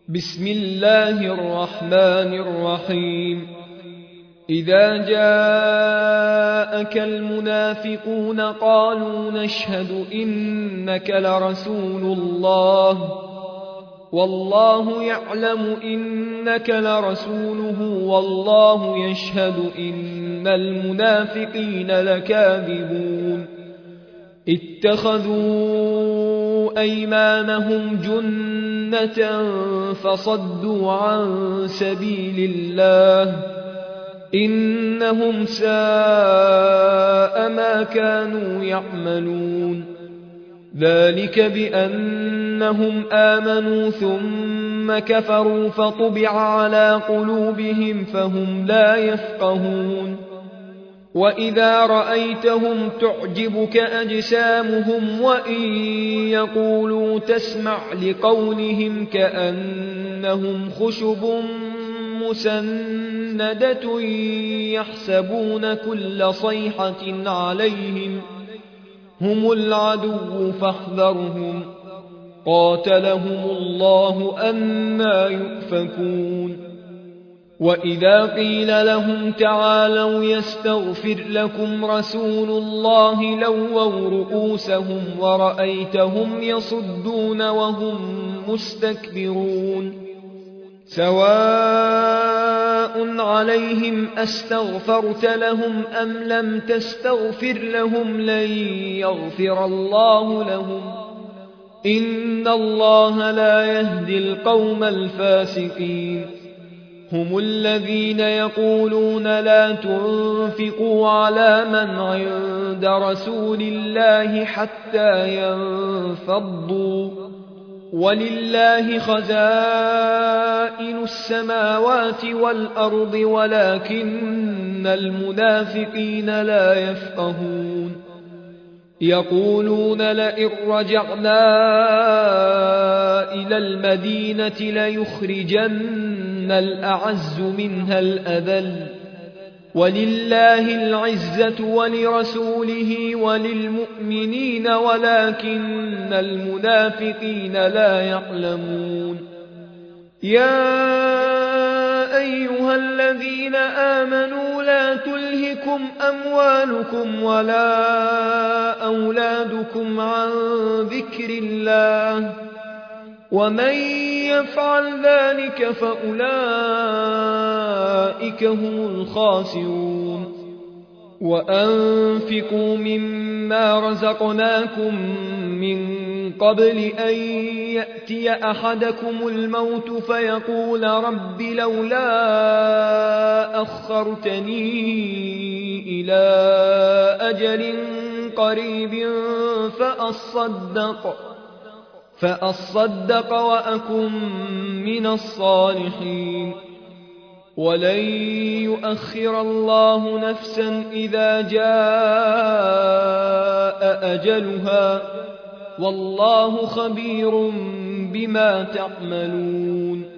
بسم الله الرحمن الرحيم. إذا جاءك المنافقون قالوا نشهد إنك لرسول الله والله يعلم إنك لرسوله والله يشهد إن المنافقين لكاذبون. اتخذوا أيمانهم جنة فصدوا عن سبيل الله إنهم ساء ما كانوا يعملون. ذلك بأنهم آمنوا ثم كفروا فطبع على قلوبهم فهم لا يفقهون. وإذا رأيتهم تعجبك أجسامهم وإن يقولوا تسمع لقولهم كأنهم خشب مسندة يحسبون كل صيحة عليهم هم العدو فاحذرهم قاتلهم الله أنى يؤفكون. وإذا قيل لهم تعالوا يستغفر لكم رسول الله لووا رؤوسهم ورأيتهم يصدون وهم مستكبرون. سواء عليهم أستغفرت لهم أم لم تستغفر لهم لن يغفر الله لهم إن الله لا يهدي القوم الفاسقين. هم الذين يقولون لا تنفقوا على من عند رسول الله حتى ينفضوا ولله خزائن السماوات والأرض ولكن المنافقين لا يفقهون. يقولون لئن رجعنا إلى المدينة ليخرجن الأعز منها الأذل ولله العزة ولرسوله وللمؤمنين ولكن المنافقين لا يعلمون. يا أيها الذين آمنوا لا تلهكم أموالكم ولا أولادكم عن ذكر الله ومن يفعل ذلك فأولئك هم الخاسرون. وأنفقوا مما رزقناكم من قبل أن يأتي أحدكم الموت فيقول رب لولا أخرتني إلى أجل قريب فأصدق وأكن من الصالحين ولن يؤخر الله نفسا إذا جاء أجلها والله خبير بما تعملون.